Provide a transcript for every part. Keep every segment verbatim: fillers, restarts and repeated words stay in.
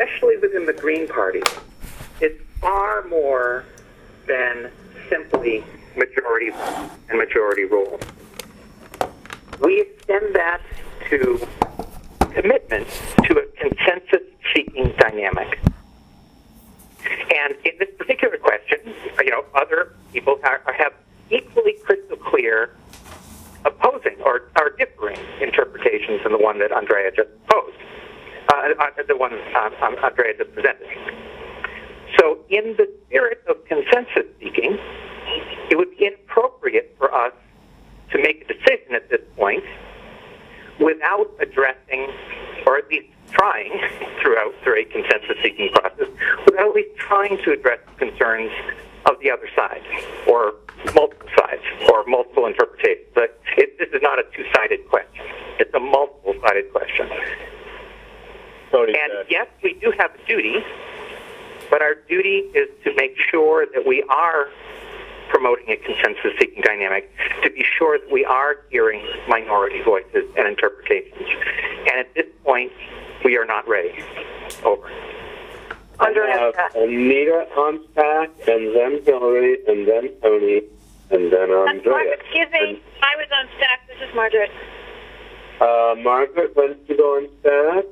especially within the Green Party, is far more than simply majority and majority rule. We extend that to commitment to a consensus-seeking dynamic. And in this particular question, you know, other people are, have equally crystal clear opposing or, or differing interpretations than the one that Andrea just posed, uh, the one um, Andrea just presented. So in the spirit of consensus seeking, it would be inappropriate for us to make a decision at this point without addressing, or at least trying throughout through a consensus-seeking process, without at least trying to address concerns of the other side, or multiple sides, or multiple interpretations. But it, this is not a two-sided question. It's a multiple-sided question. Tony, and uh, yes, we do have a duty, but our duty is to make sure that we are promoting a consensus-seeking dynamic, to be sure that we are hearing minority voices and interpretations. And at this point, we are not ready. Over. I have Anita on stack, and then Hillary, and then Tony, and then Andrea. Excuse me, and, I was on stack. This is Margaret. Uh, Margaret, when did you go on stack?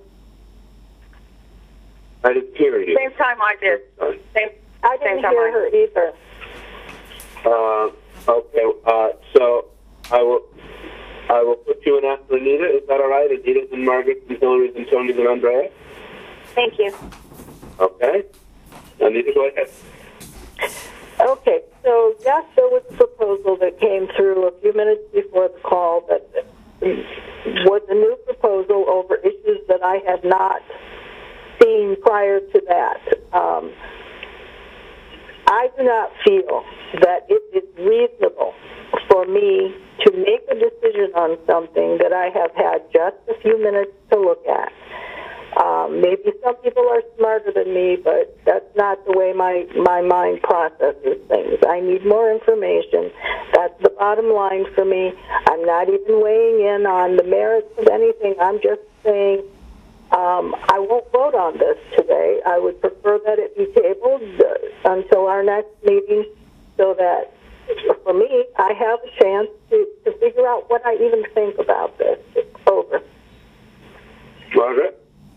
I didn't hear you. Same time I did. Same, I didn't same hear her either. Uh, okay, uh, so I will I will put you in after Anita. Is that all right? Anita's and Margaret and Hillary's and Tony's and Andrea? Thank you. Okay. Anita, go ahead. Okay, so yes, there was a proposal that came through a few minutes before the call that was a new proposal over issues that I had not seen prior to that. Um, I do not feel that it is reasonable for me to make a decision on something that I have had just a few minutes to look at. Um, maybe some people are smarter than me, but that's not the way my, my mind processes things. I need more information. That's the bottom line for me. I'm not even weighing in on the merits of anything. I'm just saying um, I won't vote on this today. I would prefer that it be tabled uh, until our next meeting so that, for me, I have a chance to, to figure out what I even think about this. Over. Margaret?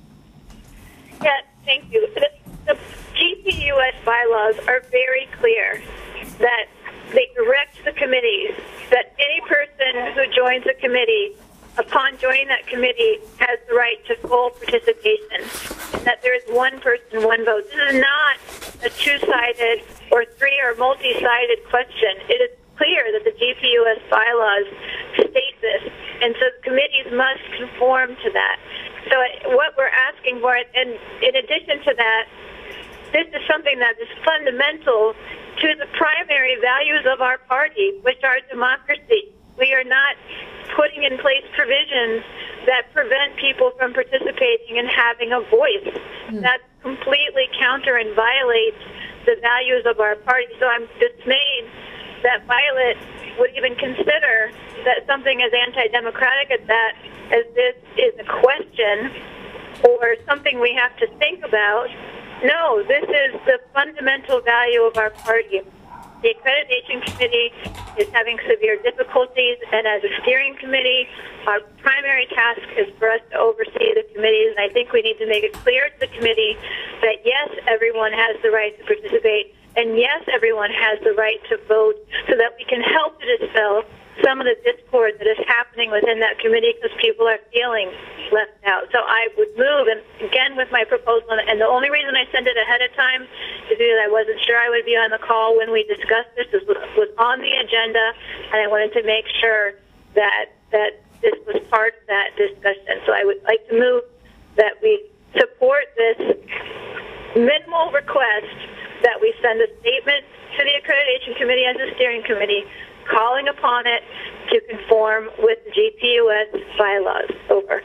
Yes, thank you. The, the G P U S bylaws are very clear that they direct the committees that any person who joins a committee, upon joining that committee, has the right to full participation, and that there is one person, one vote. This is not a two-sided or three- or multi-sided question. It is clear that the G P U S bylaws state this, and so the committees must conform to that. So what we're asking for, and in addition to that, this is something that is fundamental to the primary values of our party, which are democracy. We are not putting in place provisions that prevent people from participating and having a voice. Mm. That completely counter and violates the values of our party. So I'm dismayed that Violet would even consider that something as anti-democratic as that, as this is a question or something we have to think about. No, this is the fundamental value of our party. The Accreditation Committee is having severe difficulties, and as a steering committee, our primary task is for us to oversee the committees, and I think we need to make it clear to the committee that, yes, everyone has the right to participate, and yes, everyone has the right to vote, so that we can help to dispel some of the discord that is happening within that committee because people are feeling left out. So I would move, and again with my proposal, and the only reason I sent it ahead of time is because I wasn't sure I would be on the call when we discussed this. This was, was on the agenda, and I wanted to make sure that that this was part of that discussion. So I would like to move that we support this minimal request that we send a statement to the Accreditation Committee as a steering committee calling upon it to conform with the G P U S bylaws. Over.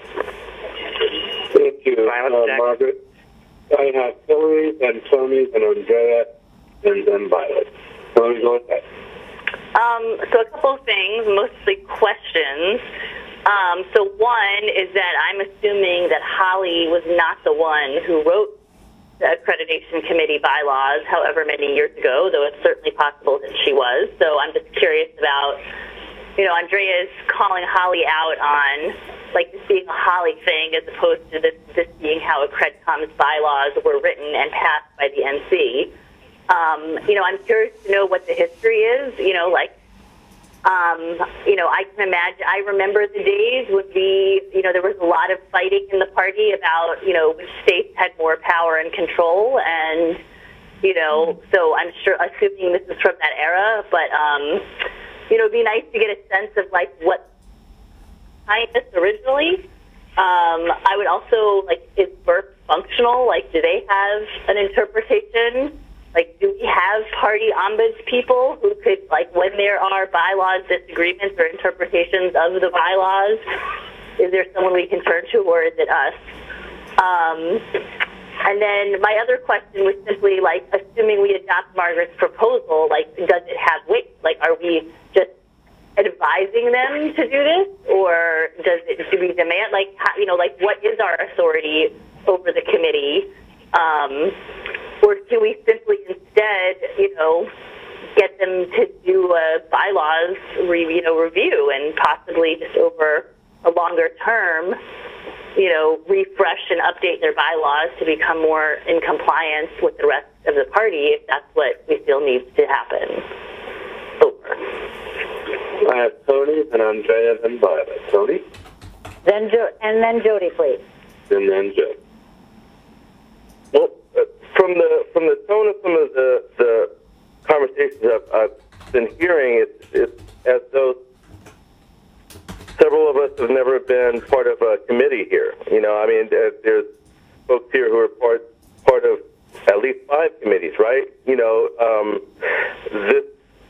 Thank you, uh, Margaret. I have Hillary and Tony and Andrea and then Violet. Hillary, go ahead. Um, so a couple of things, mostly questions. Um, so one is that I'm assuming that Holly was not the one who wrote the accreditation committee bylaws however many years ago, though it's certainly possible that she was. So I'm just curious about, you know, Andrea's calling Holly out on, like, this being a Holly thing as opposed to this, this being how AccredCom's bylaws were written and passed by the N C. Um, you know, I'm curious to know what the history is, you know, like, Um, you know, I can imagine, I remember the days when we, you know, there was a lot of fighting in the party about, you know, which states had more power and control. And, you know, so I'm sure, assuming this is from that era, but, um, you know, it'd be nice to get a sense of, like, what behind this originally. Um, I would also, like, is Burke functional? Like, do they have an interpretation? Like, do we have party ombuds people who could, like, when there are bylaws disagreements or interpretations of the bylaws, is there someone we can turn to, or is it us? Um, and then my other question was simply, like, assuming we adopt Margaret's proposal, like, does it have weight? Like, are we just advising them to do this, or does it, do we demand, like, how, you know, like, what is our authority over the committee? Um, or can we simply instead, you know, get them to do a bylaws, re, you know, review and possibly just over a longer term, you know, refresh and update their bylaws to become more in compliance with the rest of the party if that's what we feel needs to happen. Over. I have Tony, and Andrea, and Violet. Tony? Then jo- and then Jody, please. And then Joe. Well, uh, from the from the tone of some of the, the conversations I've, I've been hearing, it's, it's as though several of us have never been part of a committee here. You know, I mean, there's folks here who are part part of at least five committees, right? You know, um, this,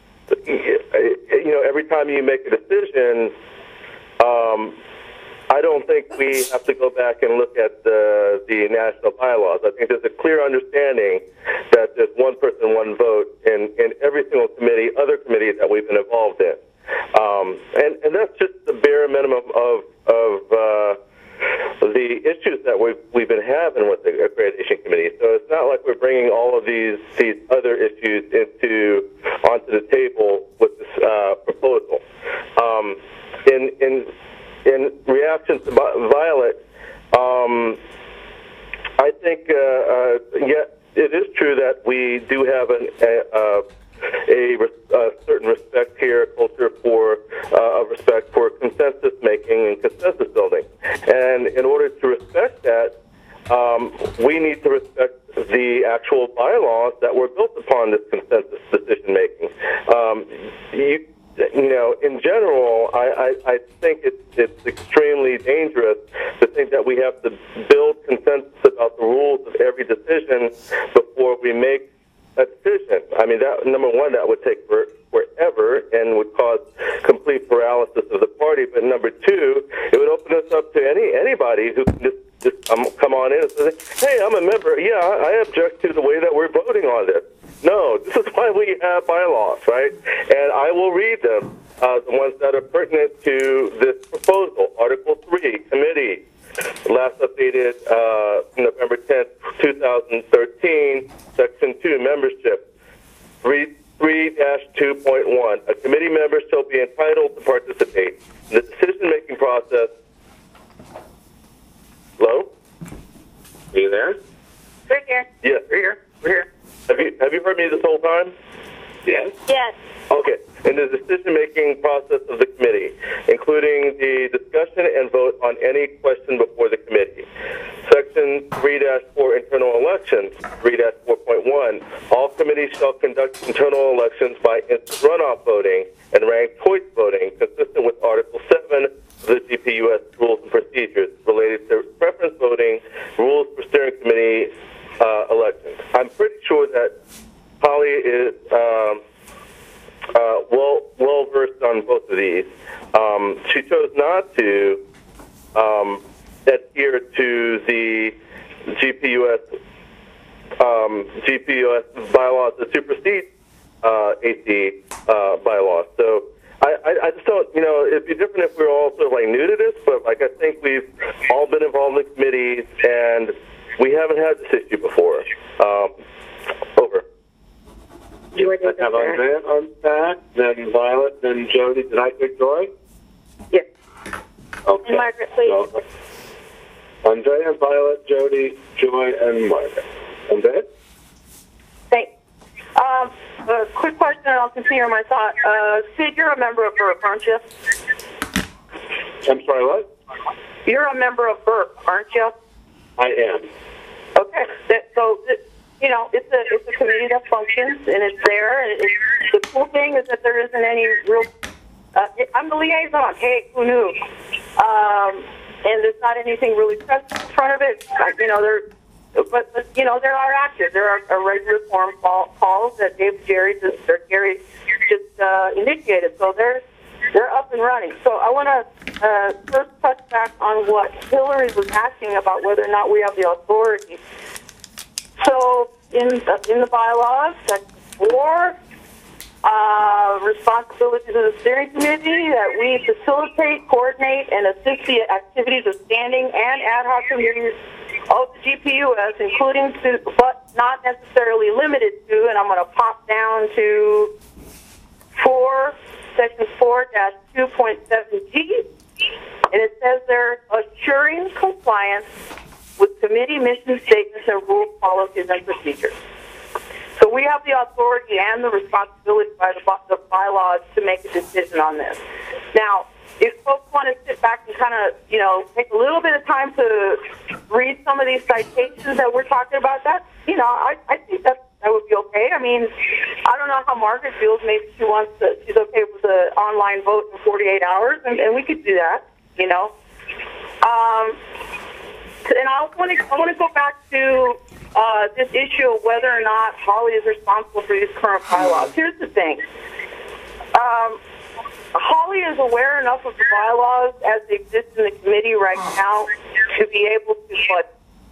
you know, every time you make a decision, um, I don't think we have to go back and look at the, the national bylaws. I think there's a clear understanding that there's one person, one vote in, in every single committee, other committees that we've been involved in. Um, and, and that's just the bare minimum of, of uh, the issues that we've, we've been having with the accreditation committee. So it's not like we're bringing all of these, these other issues into onto the table with this uh, proposal. Um, in, in In reaction to Violet, um, I think, uh, uh, yeah, it is true that we do have an, a, a, a certain respect here, a culture for uh, a respect for consensus making and consensus building. And in order to respect that, um, we need to respect the actual bylaws that were built upon this consensus decision making. Um, you, You know, in general, I, I, I think it's, it's extremely dangerous to think that we have to build consensus about the rules of every decision before we make a decision. I mean, that number one, that would take for, forever and would cause complete paralysis of the party. But number two, it would open us up to any anybody who can just, just um, come on in and say, hey, I'm a member. Yeah, I object to the way that we're voting on this. No, this is why we have bylaws, right? And I will read them, uh, the ones that are pertinent to this proposal. Article three, committee, last updated uh, November tenth, twenty thirteen, Section two, membership, three dash two point one. A committee member shall be entitled to participate in the decision-making process. Hello? Are you there? We're here. Yes. We're here. We're here. Have you have you heard me this whole time? Yes. Yes. Okay. In the decision-making process of the committee, including the discussion and vote on any question before the committee. Section three dash four, internal elections, three dash four point one. All committees shall conduct internal elections by instant runoff voting and ranked choice voting, consistent with Article seven of the G P U S Rules and Procedures related to preference voting, rules for steering committee uh, elections. I'm pretty sure that Holly is um, uh, well well versed on both of these. Um, she chose not to um, adhere to the G P U S um, G P U S bylaws that supersede uh, A C uh, bylaws. So I, I, I just don't, you know, it'd be different if we were all sort of like new to this, but like I think we've all been involved in committees and we haven't had this issue before. have Andrea on stack, then Violet, then Jody. Did I pick Joy? Yes. Okay. And Margaret, please. So, Andrea, Violet, Jody, Joy, and Margaret. Andrea? Thanks. Um, a quick question, and I'll continue my thought. Uh, Sid, you're a member of B U R P, aren't you? I'm sorry, what? You're a member of B U R P, aren't you? I am. Okay. That, so, it, you know, it's a it's a committee that functions, and it's there. And it's, the cool thing is that there isn't any real. Uh, it, I'm the liaison. Hey, who knew? Um, and there's not anything really pressed in front of it. Like, you know, there. But, but you know, there are active. There are, are regular form call, calls that Dave Jerry just or Gary just uh, initiated. So they're they're up and running. So I want to uh, first touch back on what Hillary was asking about whether or not we have the authority. So in the, in the bylaws, section four, uh, responsibilities of the steering committee that we facilitate, coordinate, and assist the activities of standing and ad hoc committees of the G P U S, including to, but not necessarily limited to, and I'm going to pop down to four, section four dash two point seven G, and it says there, assuring compliance with committee mission statements and rules, policies, and procedures. So we have the authority and the responsibility by the, the bylaws to make a decision on this. Now, if folks want to sit back and kind of, you know, take a little bit of time to read some of these citations that we're talking about, that, you know, I, I think that that would be okay. I mean, I don't know how Margaret feels. Maybe she wants to, she's okay with the online vote in forty-eight hours, and, and we could do that, you know. Um, and I want to I want to go back to uh, this issue of whether or not Holly is responsible for these current bylaws. Here's the thing. Um, Holly is aware enough of the bylaws as they exist in the committee right now to be able to put.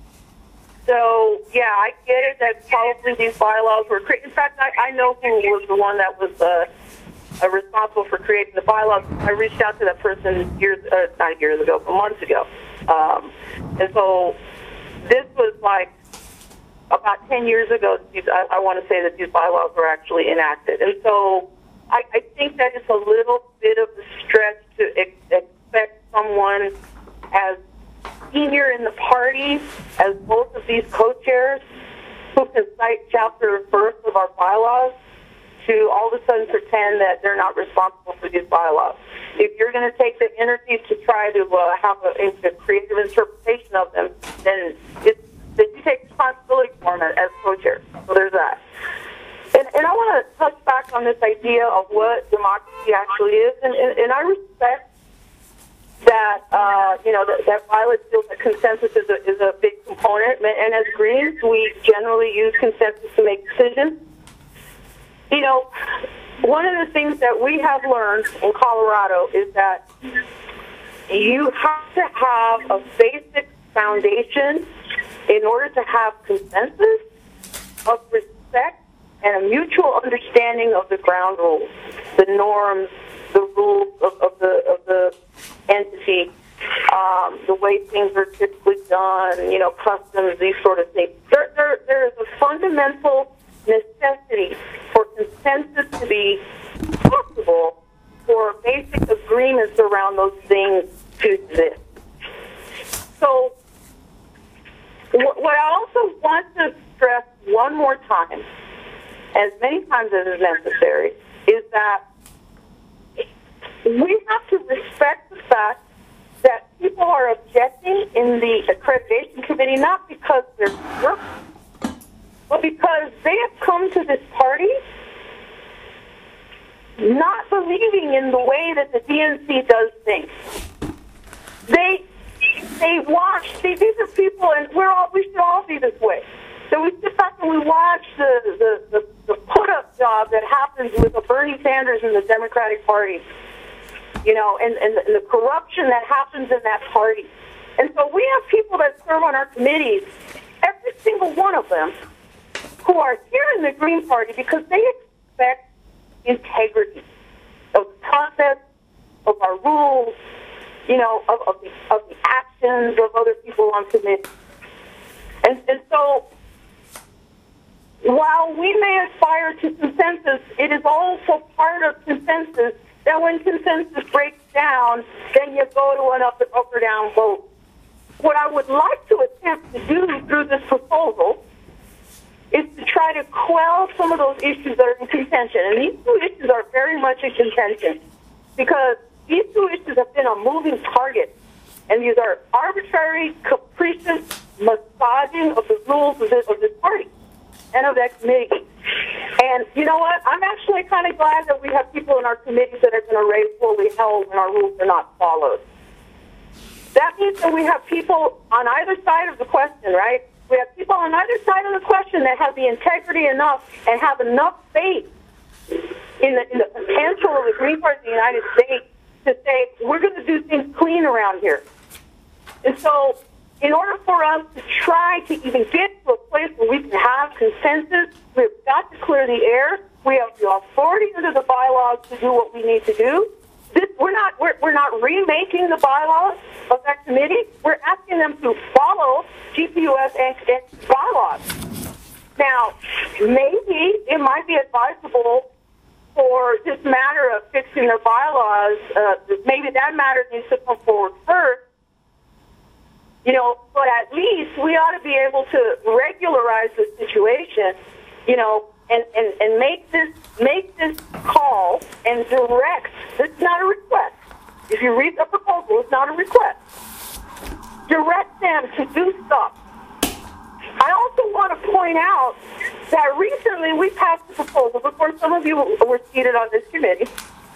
So, yeah, I get it that probably these bylaws were created. In fact, I, I know who was the one that was uh, uh, responsible for creating the bylaws. I reached out to that person years, uh, not years ago, but months ago. Um, and so this was like about ten years ago, these, I, I want to say that these bylaws were actually enacted. And so I, I think that it's a little bit of a stretch to ex- expect someone as senior in the party as both of these co-chairs who can cite chapter and verse of our bylaws to all of a sudden pretend that they're not responsible for these bylaws. If you're going to take the energy to try to uh, have a, a creative interpretation of them, then it's, then you take responsibility for them as co-chairs. So there's that. And, and I want to touch back on this idea of what democracy actually is, and, and, and I respect that, uh, you know, that, that Violet feels that consensus is a, is a big component, and as Greens, we generally use consensus to make decisions. You know, one of the things that we have learned in Colorado is that you have to have a basic foundation in order to have consensus of respect and a mutual understanding of the ground rules, the norms, the rules of, of the of the entity, um, the way things are typically done, you know, customs, these sort of things. There, there, there is a fundamental necessity for consensus to be possible, for basic agreements around those things to exist. So, what I also want to stress one more time, as many times as is necessary, is that we have to respect the fact that people are objecting in the accreditation committee not because they're work, but because they have come to this party not believing in the way that the D N C does things. They they watch. See, these are people, and we're all we should all be this way. So we sit back and we watch the the, the, the put-up job that happens with a Bernie Sanders and the Democratic Party. You know, and, and, the, and the corruption that happens in that party. And so we have people that serve on our committees, every single one of them, who are here in the Green Party because they expect integrity of the process, of our rules, you know, of, of, the, of the actions of other people on committees. And, and so while we may aspire to consensus, it is also part of consensus that when consensus breaks down, then you go to an up, up or down vote. What I would like to attempt to do through this proposal is to try to quell some of those issues that are in contention. And these two issues are very much in contention because these two issues have been a moving target. And these are arbitrary, capricious massaging of the rules of this, of this party and of that committee. And you know what? I'm actually kind of glad that we have people in our committees that are going to raise holy hell when our rules are not followed. That means that we have people on either side of the question, right? We have people on either side of the question that have the integrity enough and have enough faith in the, in the potential of the Green Party of the United States to say, we're going to do things clean around here. And so in order for us to try to even get to a place where we can have consensus, we've got to clear the air. We have the authority under the bylaws to do what we need to do. This, we're not we're, we're not remaking the bylaws of that committee. We're asking them to follow G P U S and, and bylaws. Now, maybe it might be advisable for this matter of fixing their bylaws, uh, maybe that matter needs to come forward first. You know, but at least we ought to be able to regularize the situation, you know, and, and, and make this make this call and direct. It's not a request. If you read the proposal, it's not a request. Direct them to do stuff. I also want to point out that recently we passed a proposal, before some of you were seated on this committee,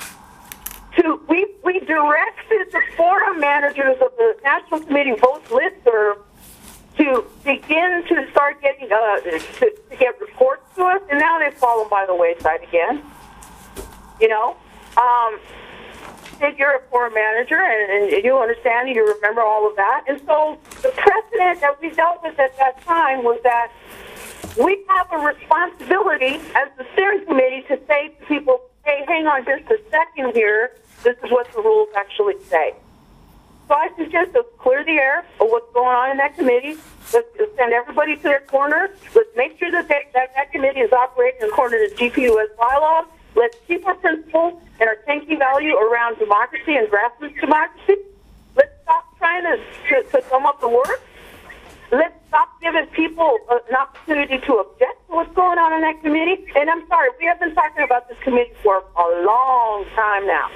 to we, we directed the forum managers of the National Committee Vote Listserv to begin to start getting, uh, to, to get reports to us, and now they've fallen by the wayside again. You know? Um, if you're a forum manager and, and you understand, you remember all of that. And so the precedent that we dealt with at that time was that we have a responsibility as the steering committee to say to people, hey, hang on just a second here. This is what the rules actually say. So I suggest let's clear the air of what's going on in that committee. Let's send everybody to their corner. Let's make sure that they, that, that committee is operating according to G P U S bylaws. Let's keep our principles and our thinking value around democracy and grassroots democracy. Let's stop trying to, to, to come up the work. Let's stop giving people an opportunity to object to what's going on in that committee. And I'm sorry, we have been talking about this committee for a long time now.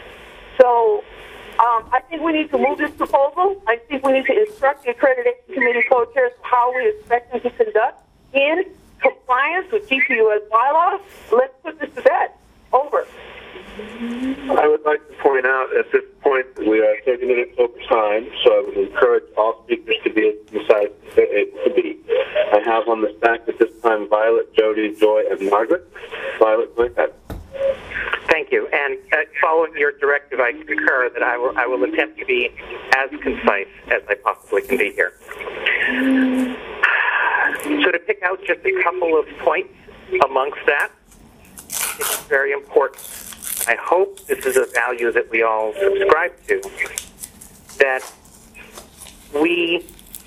So um, I think we need to move this proposal. I think we need to instruct the Accreditation Committee co-chairs how we expect them to conduct in compliance with G P U S bylaws. Let's put this to bed. Over. I would like to point out at this point that we are thirty minutes over time, so I would encourage all speakers to be as concise as they're able to be. I have on the stack at this time Violet, Jody, Joy, and Margaret. Violet, go ahead. Thank you. And uh, following your directive, I concur that I will, I will attempt to be as concise as I possibly can be here. So to pick out just a couple of points amongst that, it's very important. I hope this is a value that we all subscribe to, that we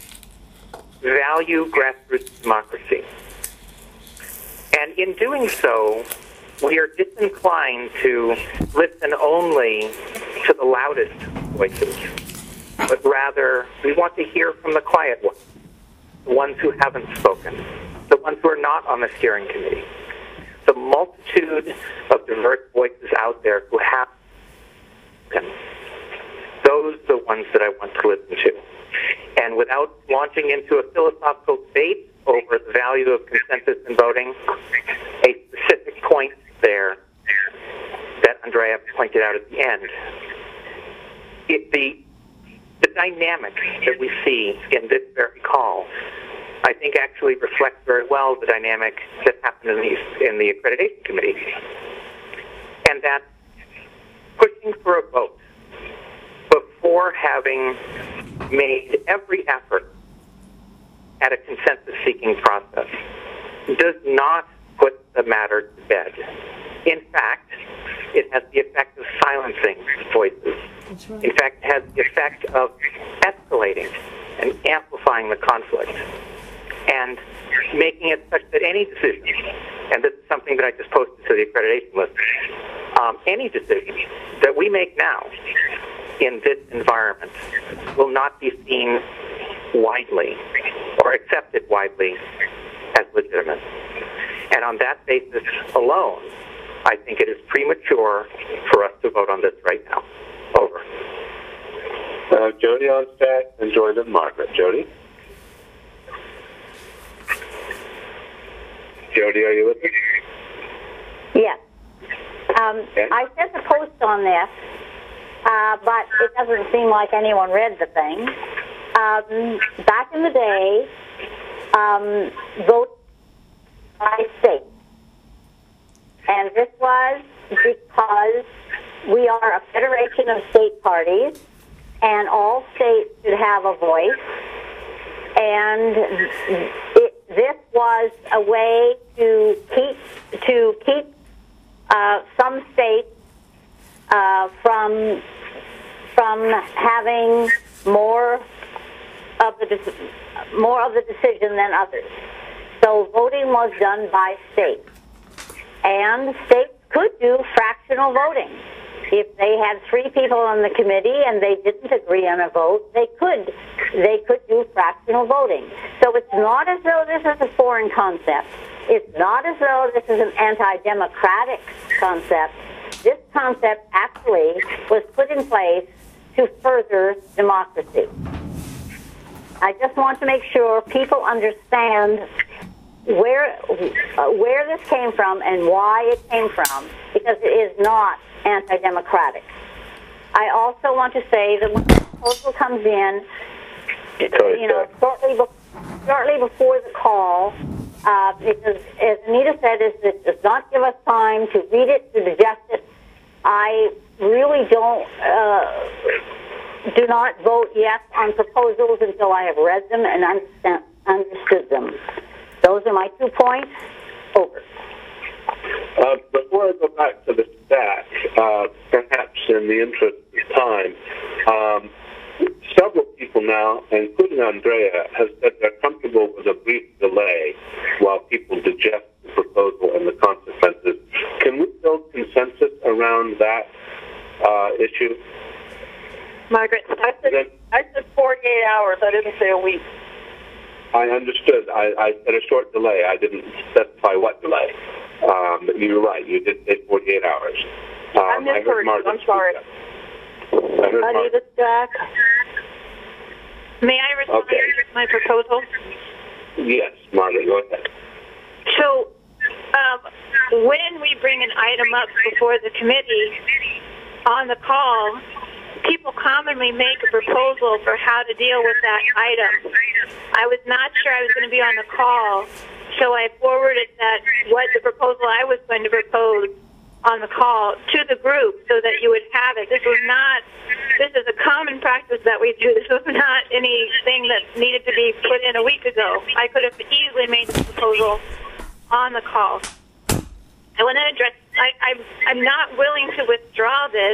value grassroots democracy. And in doing so, we are disinclined to listen only to the loudest voices, but rather we want to hear from the quiet ones, the ones who haven't spoken, the ones who are not on the steering committee, the multitude of diverse voices out there who have spoken. Those are the ones that I want to listen to. And without launching into a philosophical debate over the value of consensus in voting, a specific point there that Andrea pointed out at the end. It, the, the dynamic that we see in this very call, I think actually reflects very well the dynamic that happened in the, in the Accreditation Committee. And that pushing for a vote before having made every effort at a consensus-seeking process does not put the matter to bed. In fact, it has the effect of silencing voices. That's right. In fact, it has the effect of escalating and amplifying the conflict. And and making it such that any decision, and this is something that I just posted to the accreditation list, um, any decision that we make now in this environment will not be seen widely or accepted widely as legitimate. And on that basis alone, I think it is premature for us to vote on this right now. Over. Uh, Jody on stat and joined in Margaret. Jody? Jody, are you with me? Yes. Um, Okay. I sent a post on this, uh, but it doesn't seem like anyone read the thing. Um, back in the day, um, vote by state. And this was because we are a federation of state parties, and all states should have a voice. And it, this was a way to keep to keep uh, some states uh, from from having more of the de- more of the decision than others. So voting was done by state. And states could do fractional voting. If they had three people on the committee and they didn't agree on a vote, they could they could do fractional voting. So it's not as though this is a foreign concept. It's not as though this is an anti-democratic concept. This concept actually was put in place to further democracy. I just want to make sure people understand where uh, where this came from and why it came from, because it is not anti-democratic. I also want to say that when the proposal comes in, you know, shortly, be- shortly before the call, uh, because as Anita said, is it does not give us time to read it, to digest it. I really don't uh, do not vote yes on proposals until I have read them and understand, understood them. Those are my two points. Over. Uh, before I go back to the stat, uh, perhaps in the interest of time, um, several people now, including Andrea, have said they're comfortable with a brief delay while people digest the proposal and the consequences. Can we build consensus around that uh, issue? Margaret, I said, I said forty-eight hours. I didn't say a week. I understood. I, I said a short delay. I didn't specify what delay. Um, but you're right. You did say forty-eight hours. Um, I misheard you. I'm sorry. Anita Stack. May I respond Okay. to my proposal? Yes, Margaret, go ahead. So, um, when we bring an item up before the committee on the call, people commonly make a proposal for how to deal with that item. I was not sure I was going to be on the call, so I forwarded that what the proposal I was going to propose on the call to the group so that you would have it. This was not, this is a common practice that we do. This was not anything that needed to be put in a week ago. I could have easily made the proposal on the call. I want to address, I, I'm, I'm not willing to withdraw this.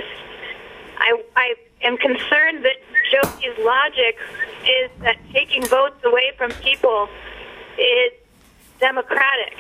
I, I am concerned that Jody's logic is that taking votes away from people is democratic.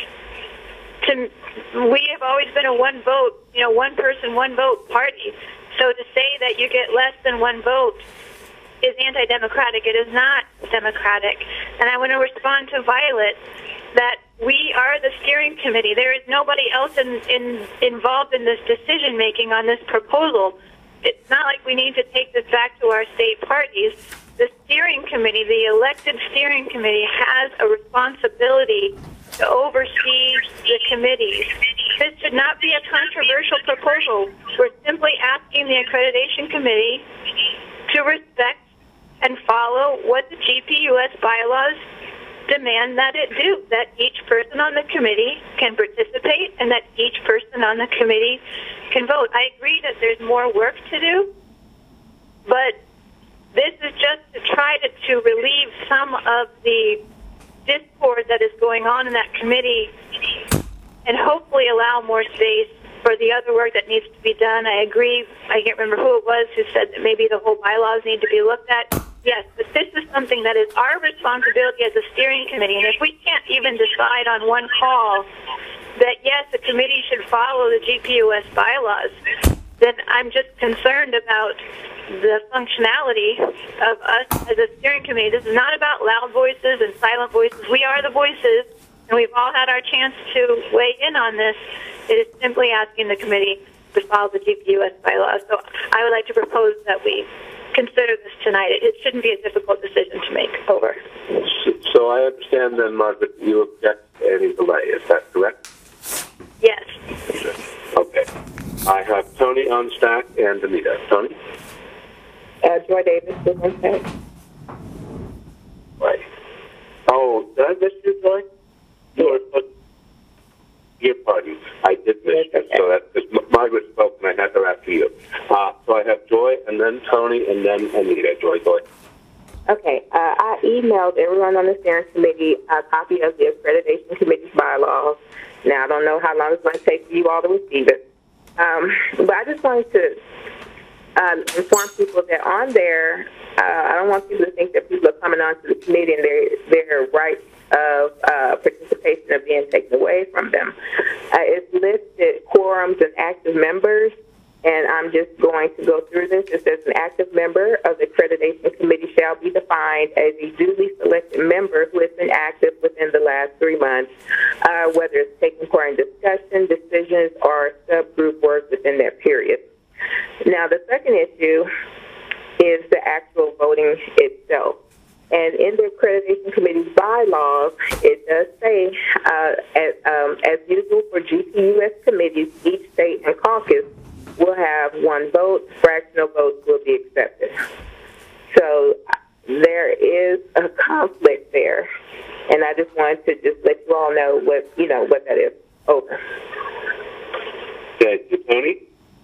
To, we have always been a one vote, you know, one person, one vote party. So to say that you get less than one vote is anti-democratic. It is not democratic. And I want to respond to Violet that we are the steering committee. There is nobody else in, in, involved in this decision making on this proposal. It's not like we need to take this back to our state parties. The steering committee, the elected steering committee, has a responsibility to oversee the committees. This should not be a controversial proposal. We're simply asking the accreditation committee to respect and follow what the G P U S bylaws demand that it do, that each person on the committee can participate and that each person on the committee can vote. I agree that there's more work to do, but this is just to try to, to relieve some of the discord that is going on in that committee and hopefully allow more space for the other work that needs to be done. I agree. I can't remember who it was who said that maybe the whole bylaws need to be looked at. Yes, but this is something that is our responsibility as a steering committee, and if we can't even decide on one call that, yes, the committee should follow the G P U S bylaws, then I'm just concerned about the functionality of us as a steering committee. This is not about loud voices and silent voices. We are the voices, and we've all had our chance to weigh in on this. It is simply asking the committee to follow the G P U S bylaws. So I would like to propose that we consider this tonight. It, it shouldn't be a difficult decision to make. Over. So, so I understand then, Margaret, you object to any delay. Is that correct? Yes. Okay. I have Tony on stack and Anita. Tony? Uh, Joy Davis is on stack. Right. Oh, did I miss you, Joy? No, yes. Your pardon. I did miss you. So that's because Margaret spoke and I had her after you. Uh, so I have Joy and then Tony and then Anita. Joy, go ahead. Okay, uh, I emailed everyone on the steering committee a copy of the accreditation committee's bylaws. Now, I don't know how long it's going to take for you all to receive it. Um, but I just wanted to uh, inform people that on there, uh, I don't want people to think that people are coming onto the committee and their, their rights of uh, participation are being taken away from them. Uh, it's listed quorums and active members. And I'm just going to go through this. It says an active member of the accreditation committee shall be defined as a duly selected member who has been active within the last three months, uh, whether it's taking part in discussion, decisions, or subgroup work within that period. Now, the second issue is the actual voting itself. And in the accreditation committee's bylaws, it does say, uh, as, um, as usual for G P U S committees, each state and caucus will have one vote. Fractional votes will be accepted. So there is a conflict there, and I just wanted to just let you all know what you know what that is. Over. Okay, Tony.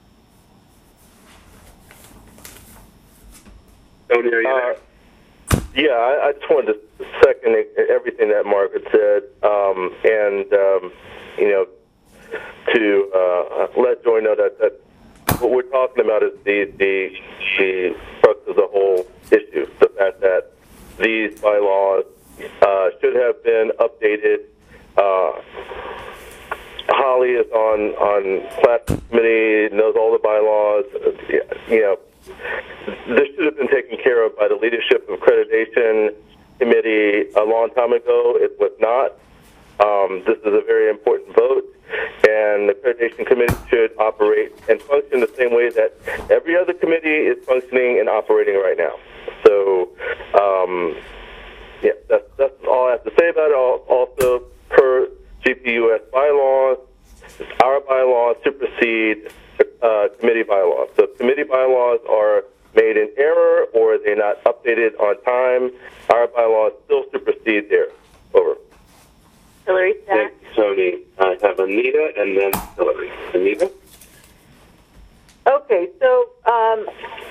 Tony, are you there? Uh, yeah, I, I just wanted to second everything that Margaret said, um, and um, you know, to uh, let Joy know that that. What we're talking about is the, the, the crux of the whole issue, the fact that these bylaws uh, should have been updated. Uh, Holly is on, on class committee, knows all the bylaws. You know, this should have been taken care of by the leadership of accreditation committee a long time ago. It was not. Um, this is a very important vote, and the accreditation committee should operate and function the same way that every other committee is functioning and operating right now. So, um, yeah, that's, that's all I have to say about it. Also, per G P U S bylaws, our bylaws supersede uh, committee bylaws. So committee bylaws are made in error or they're not updated on time. Our bylaws still supersede theirs. Over. Hillary Thank you, Tony. I have Anita and then Hillary. Anita? Okay, so um,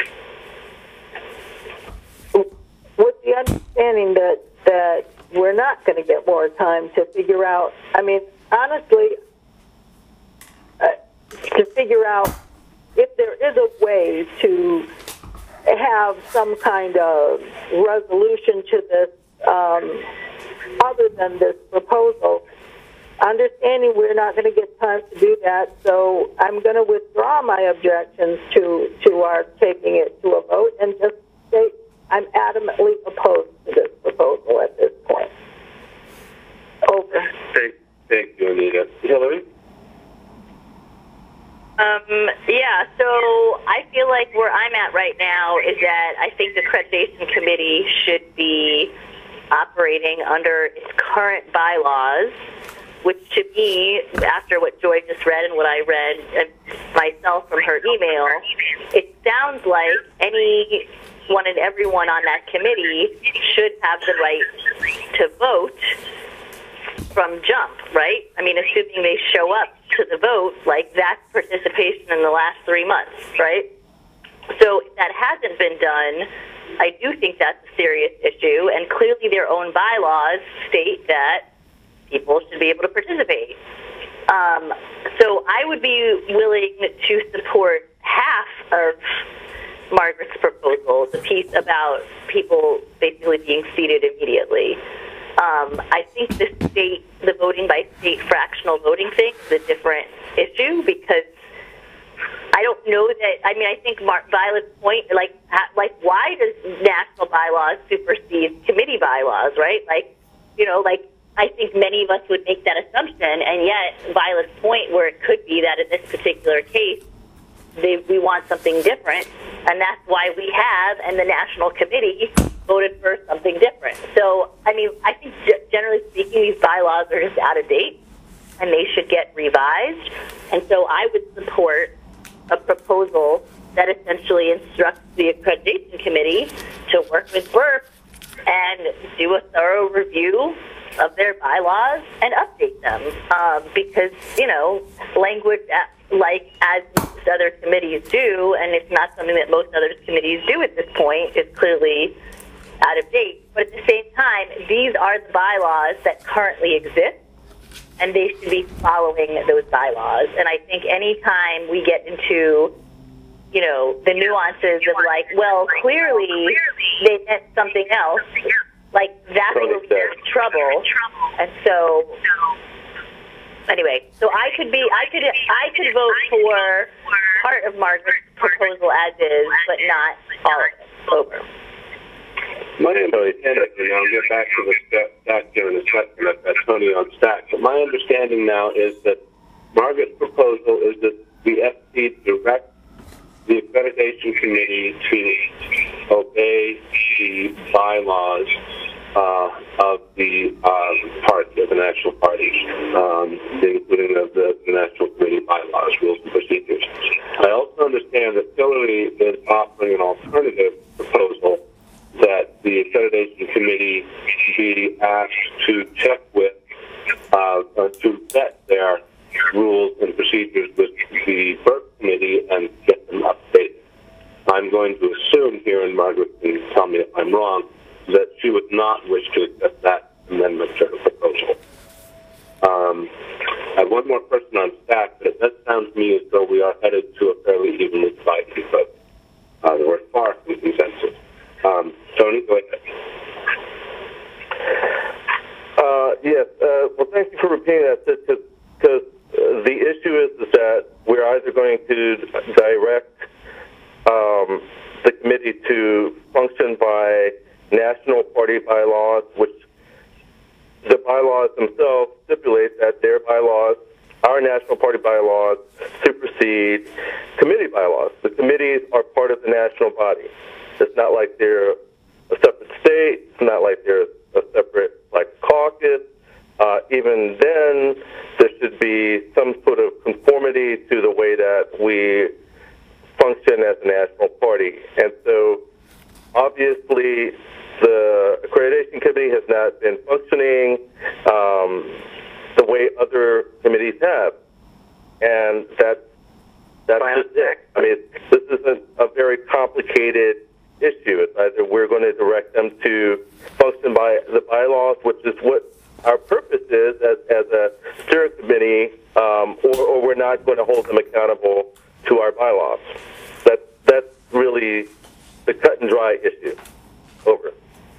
with the understanding that, that we're not going to get more time to figure out, I mean, honestly, uh, to figure out if there is a way to have some kind of resolution to this um, other than this proposal, understanding we're not going to get time to do that, so I'm going to withdraw my objections to, to our taking it to a vote and just say I'm adamantly opposed to this proposal at this point. Over. Thank, thank you, Anita. Hillary? Um, yeah, so I feel like where I'm at right now is that I think the accreditation committee should be operating under its current bylaws, which to me, after what Joy just read and what I read myself from her email, it sounds like anyone and everyone on that committee should have the right to vote from jump, right? I mean, assuming they show up to the vote, like that's participation in the last three months, right? So if that hasn't been done, I do think that's a serious issue, and clearly their own bylaws state that people should be able to participate. Um, so I would be willing to support half of Margaret's proposal, the piece about people basically being seated immediately. Um, I think the state, the voting by state fractional voting thing is a different issue because I don't know that. I mean, I think Mar- Violet's point, like, like, why does national bylaws supersede committee bylaws, right? Like, you know, like, I think many of us would make that assumption, and yet Violet's point, where it could be that in this particular case, they, we want something different, and that's why we have, and the national committee voted for something different. So, I mean, I think generally speaking, these bylaws are just out of date, and they should get revised. And so I would support a proposal that essentially instructs the accreditation committee to work with Burke and do a thorough review of their bylaws and update them. Um, because, you know, language at, like as most other committees do, and it's not something that most other committees do at this point, is clearly out of date. But at the same time, these are the bylaws that currently exist, and they should be following those bylaws. And I think any time we get into, you know, the nuances of like, well, clearly they meant something else, like that's where we get in trouble. And so, anyway, so I could be, I could, I could vote for part of Margaret's proposal as is, but not all of it. Over. My understanding, and I'll get back to the stack here in a second, at, at Tony on stack, but my understanding now is that Margaret's proposal is that the F C direct the accreditation committee to obey the bylaws uh, of the uh, party, of the national parties, um, including of the, the national committee bylaws, rules and procedures. I also understand that Hillary is offering an alternative proposal that the accreditation committee be asked to check with, uh, uh, to vet their rules and procedures with the Burke committee and get them updated. I'm going to assume here, and Margaret can tell me if I'm wrong, that she would not wish to accept that amendment to her proposal. Um, I have one more person on staff, but it does sound to me as though we are headed to a fairly evenly divided vote. Uh, we're far from consensus. Um, Tony, go ahead. Uh, yes. Uh, well, thank you for repeating that, because uh, the issue is, is that we're either going to direct um, the committee to function by national party bylaws, which the bylaws themselves stipulate that their bylaws, our national party bylaws, supersede committee bylaws. The committees are part of the national body. It's not like they're a separate state. It's not like they're a separate, like, caucus. Uh, even then, there should be some sort of conformity to the way that we function as a national party. And so, obviously, the accreditation committee has not been functioning um, the way other committees have. And that, that's just it. I mean, this isn't a very complicated issue. It's either we're going to direct them to function by the bylaws, which is what our purpose is as, as a steering committee, um, or, or we're not going to hold them accountable to our bylaws. That, that's really the cut and dry issue. Over.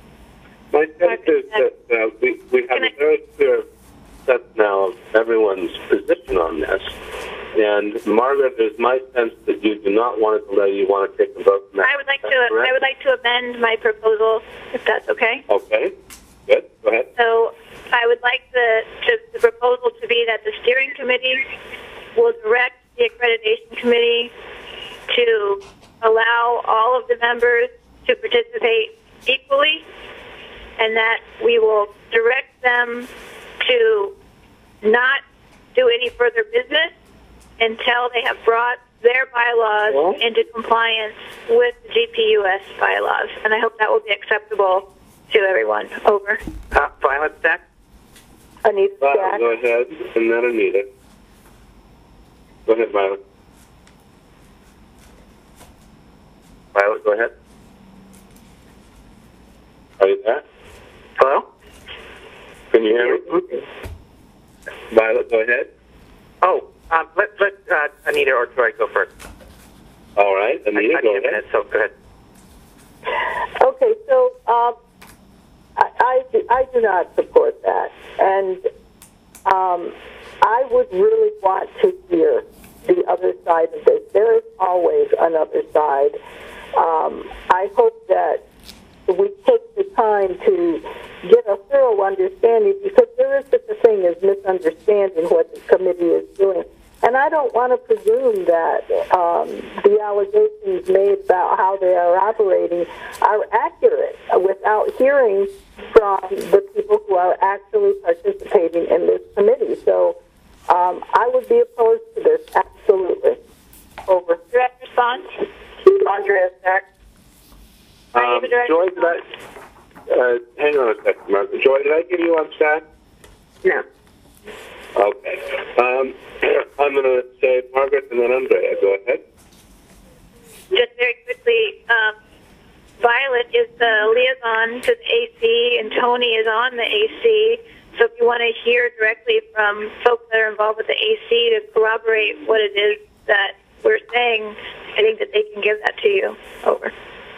My sense is that uh, we, we have a very clear sense now of everyone's position on this. And Margaret, it's my sense that you do not want to delay. You want to take the vote. I would like to. I would like to amend my proposal, if that's okay. Okay. Good. Go ahead. So I would like the, to, the proposal to be that the steering committee will direct the accreditation committee to allow all of the members to participate equally, and that we will direct them to not do any further business until they have brought their bylaws yeah. into compliance with the G P U S bylaws. And I hope that will be acceptable to everyone. Over. Uh, Violet Stack? Anita Violet, Stack. go ahead, and then Anita. Go ahead, Violet. Violet, go ahead. Are you there? Hello? Can you hear me? Violet, go ahead. Oh, um, let, let uh, Anita or Troy go first. All right, Anita, I, I go need ahead. a minute, so go ahead. Okay, so uh, I, I, do, I do not support that. And um, I would really want to hear the other side of this. There is always another side. Um, I hope that we take the time to get a thorough understanding, because there is such a thing as misunderstanding what the committee is doing. And I don't want to presume that um, the allegations made about how they are operating are accurate without hearing from the people who are actually participating in this committee. So um, I would be opposed to this, absolutely. Over. Direct response? Andrea Stack. Um, Joy, did I, uh, hang on a second, Mark. Joy, did I give you on stack? No. Okay. Um, I'm going to say Margaret and then Andrea. Go ahead. Just very quickly, um, Violet is the liaison to the A C, and Tony is on the A C. So if you want to hear directly from folks that are involved with the A C to corroborate what it is that we're saying, I think that they can give that to you. Over.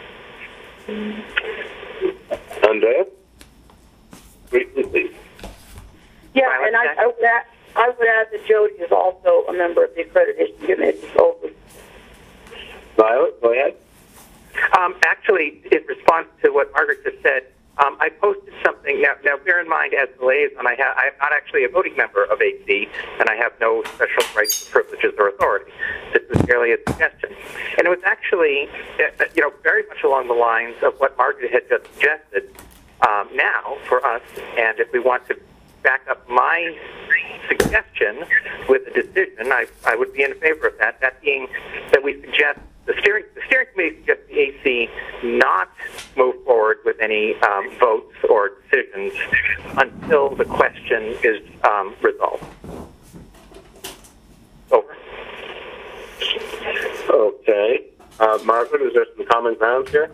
Andrea? Briefly, please. Yeah, and I, I, would add, I would add that Jody is also a member of the accreditation committee. Over. Violet, go ahead. Um, actually, in response to what Margaret just said, um, I posted something. Now, now, bear in mind, as the liaison, I, ha- I am not actually a voting member of A C, and I have no special rights, privileges, or authority. This is merely a suggestion. And it was actually, uh, you know, very much along the lines of what Margaret had just suggested um, now for us. And if we want to back up my suggestion with a decision, I, I would be in favor of that. That being that we suggest the steering the steering committee suggests the A C not move forward with any um, votes or decisions until the question is um, resolved. Over. Okay. Uh, Margaret, is there some common ground here?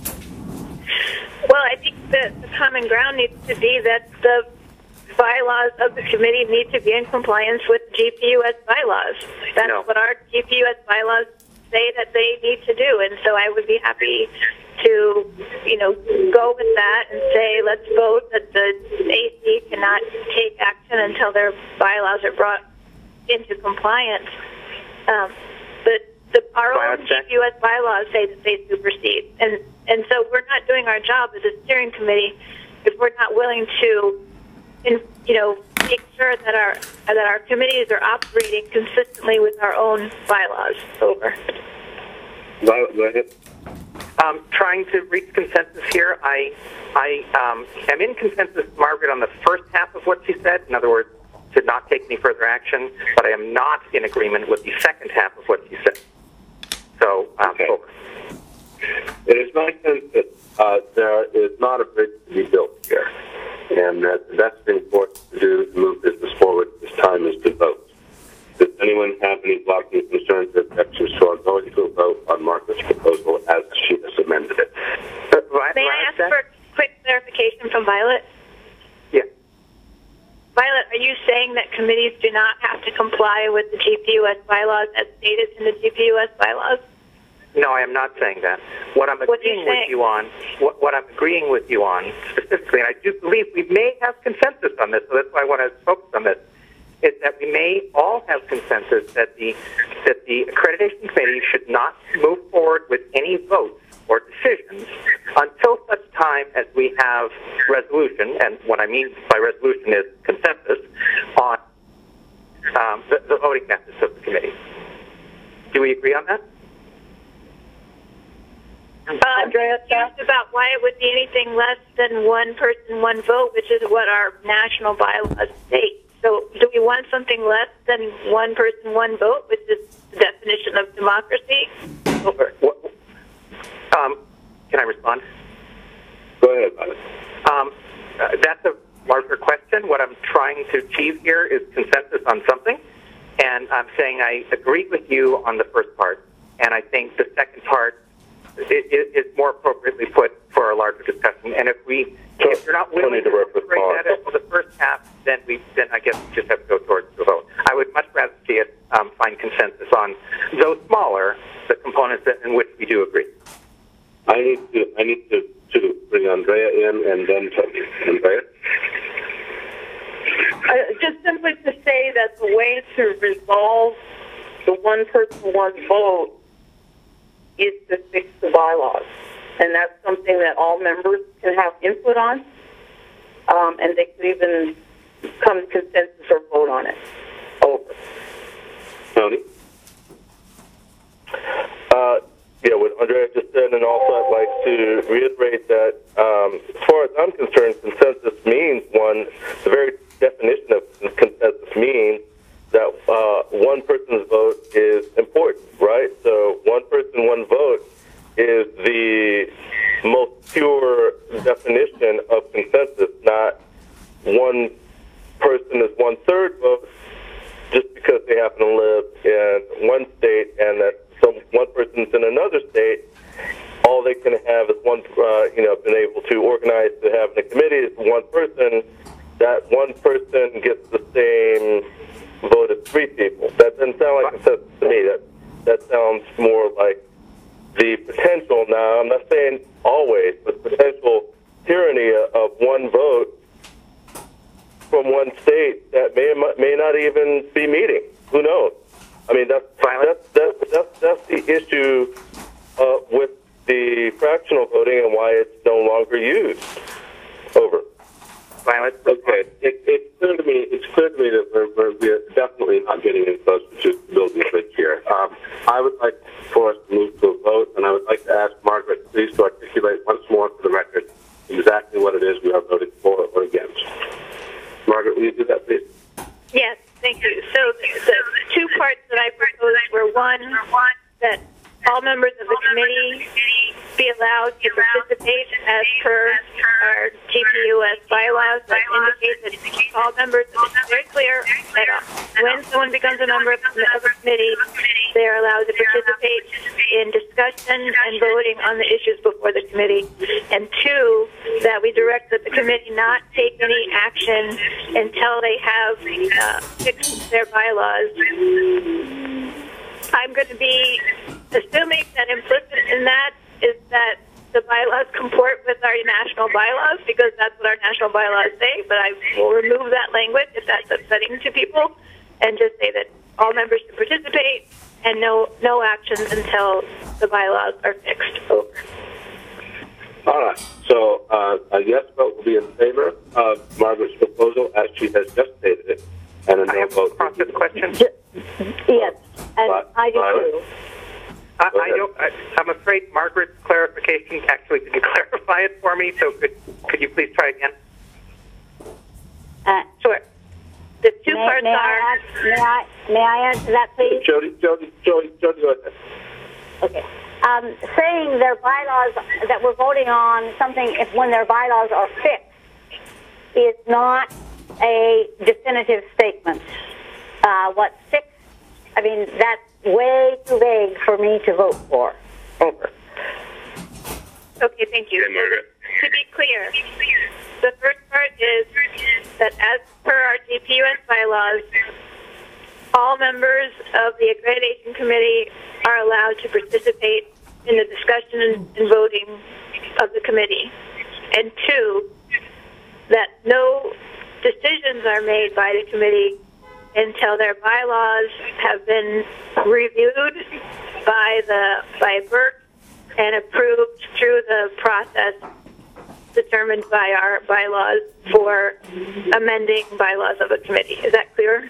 Well, I think that the common ground needs to be that the bylaws of the committee need to be in compliance with G P U S bylaws. That's No. what our G P U S bylaws say that they need to do. And so I would be happy to, you know, go with that and say, let's vote that the A C cannot take action until their bylaws are brought into compliance. Um, but the, our own G P U S bylaws say that they supersede. And, and so we're not doing our job as a steering committee if we're not willing to, in, you know, make sure that our that our committees are operating consistently with our own bylaws. Over. Violet, go ahead. Um, trying to reach consensus here. I I um, am in consensus, Margaret, on the first half of what she said. In other words, to not take any further action. But I am not in agreement with the second half of what she said. So, um, okay. Over. It is my sense that uh, there is not a bridge to be built here, and that the best thing for us to do to move business forward this time is to vote. Does anyone have any blocking concerns or objections to our going to a vote on Margaret's proposal as she has amended it? Uh, May I ask for quick clarification from Violet? Yeah. Violet, are you saying that committees do not have to comply with the G P U S bylaws as stated in the G P U S bylaws? No, I am not saying that. What I'm What are you agreeing with saying? you on, what, what I'm agreeing with you on specifically, and I do believe we may have consensus on this, so that's why I want to focus on this, is that we may all have consensus that the that the accreditation committee should not move forward with any votes or decisions until such time as we have resolution, and what I mean by resolution is consensus, on um, the, the voting methods of the committee. Do we agree on that? Uh, I'm confused about why it would be anything less than one person, one vote, which is what our national bylaws state. So do we want something less than one person, one vote, which is the definition of democracy? Over. Um, can I respond? Go ahead, Violet. Um, uh, that's a larger question. What I'm trying to achieve here is consensus on something, and I'm saying I agree with you on the first part, and I think the second part It, it, it's more appropriately put for a larger discussion. And if we, so, if you're not willing to incorporate that into the first half, then we, then I guess we just have to go towards the vote. I would much rather see it um, find consensus on those smaller, the components that, in which we do agree. I need to, I need to, to bring Andrea Joanne and then Tony. Andrea? Uh, just simply to say that the way to resolve the one person, one vote is to fix the bylaws. And that's something that all members can have input on, um, and they could even come to consensus or vote on it. Over. Tony? Uh, yeah, what Andrea just said, and also I'd like to reiterate that um, as far as I'm concerned, consensus means one, the very definition of consensus means that uh, one person's vote is important, right? So one person, one vote is the most pure definition of consensus, not one person is one-third vote just because they happen to live in one state and that some one person's in another state. All they can have is one, uh, you know, been able to organize to have in a committee is one person. That one person gets the same vote as three people. That doesn't sound like consensus to me. That that sounds more like the potential. Now, I'm not saying always, but potential tyranny of one vote from one state that may may not even be meeting. Who knows? I mean, that's that's that's that's, that's the issue uh, with the fractional voting and why it's no longer used. Over. Violet? Okay. It, it's clear to me. It's clear to me that we're, we're, we're definitely not getting in close to building a bridge here. Um, I would like for us to move to a vote, and I would like to ask Margaret, please, to articulate once more for the record exactly what it is we are voting for or against. Margaret, will you do that, please? Yes, thank you. So the two parts that I proposed were one, that all members of the committee be allowed to participate as per our G P U S bylaws that indicate that all members, it's very clear that when someone becomes a member of the committee, they are allowed to participate in discussion and voting on the issues before the committee. And two, that we direct that the committee not take any action until they have uh, fixed their bylaws. I'm going to be assuming that implicit in that is that the bylaws comport with our national bylaws, because that's what our national bylaws say, but I will remove that language if that's upsetting to people and just say that all members should participate and no no actions until the bylaws are fixed. Over. All right. So uh, a yes vote will be in favor of Margaret's proposal as she has just stated it, and a no I have vote. a process question. Yes, and But, I do Violet? too. I, I don't, I, I'm afraid Margaret's clarification actually didn't clarify it for me, so could, could you please try again? Uh, Sure. The two may, parts may are... I, add, may, I, may I answer that, please? Jody, Jody, Jody, Jody, go ahead. Okay. Um, saying their bylaws that we're voting on something if when their bylaws are fixed is not a definitive statement. Uh, what's fixed, I mean, that's way too vague for me to vote for. Over. Okay, thank you. Okay, Margaret. To be clear, the first part is that as per our G P U S bylaws, all members of the accreditation committee are allowed to participate in the discussion and voting of the committee. And two, that no decisions are made by the committee until their bylaws have been reviewed by the by B I R C and approved through the process determined by our bylaws for amending bylaws of a committee. Is that clear?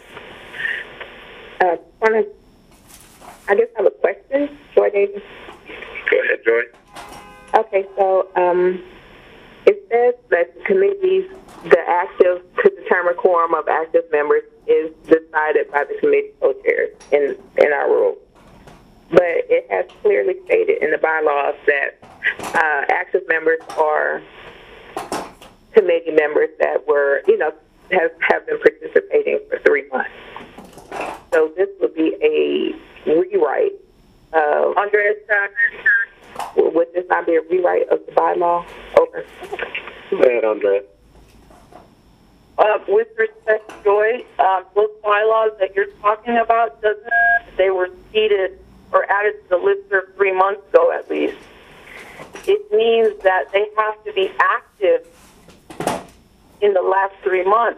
Uh, wanna, I guess I have a question, Joy Davis. Go ahead, Joy. Okay, so um, it says that the committees, the active, to determine quorum of active members is decided by the committee co-chairs in, in our rules. But it has clearly stated in the bylaws that uh, active members are committee members that were, you know, have, have been participating for three months. So this would be a rewrite of... Andrea's back. Would this not be a rewrite of the bylaw? Over. Go ahead, Andrea. Uh, with respect to Joy, uh, those bylaws that you're talking about, doesn't they were seeded or added to the listserv three months ago at least. It means that they have to be active active in the last three months,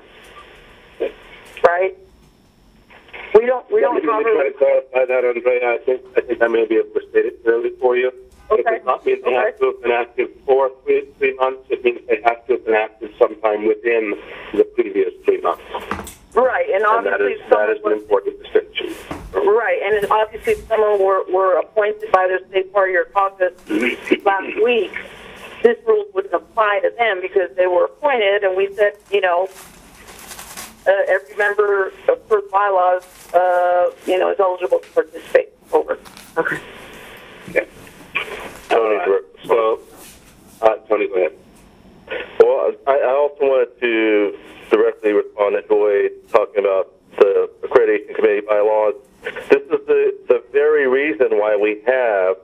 right? We don't, we don't Let me have try a, to clarify that, Andrea. I think, I think I may be able to state it clearly for you. Okay. It does not mean they Okay. have to have been active for three, three months. It means they have to have been active sometime within the previous three months. right, and And that obviously is, that someone is an was, important distinction. right, and then obviously someone were, were appointed by their state party or caucus last week. This rule wouldn't apply to them because they were appointed, and we said, you know, uh, every member of per bylaws, uh, you know, is eligible to participate. Over. Okay. Okay. Tony, uh, so, uh, Tony, go ahead. Well, I, I also wanted to directly respond to Joy talking about the accreditation committee bylaws. This is the, the very reason why we have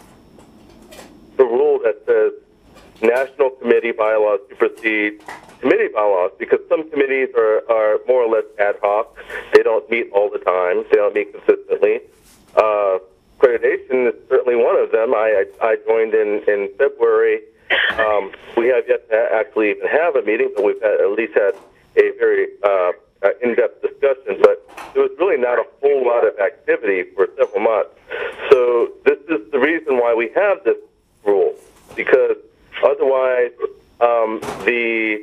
the rule that says national committee bylaws supersede committee bylaws, because some committees are, are more or less ad hoc. They don't meet all the time. They don't meet consistently. Uh, accreditation is certainly one of them. I, I, I joined in, in February. Um, we have yet to actually even have a meeting, but we've had, at least had a very uh, uh, in-depth discussion. But there was really not a whole lot of activity for several months. So this is the reason why we have this rule, because otherwise um, the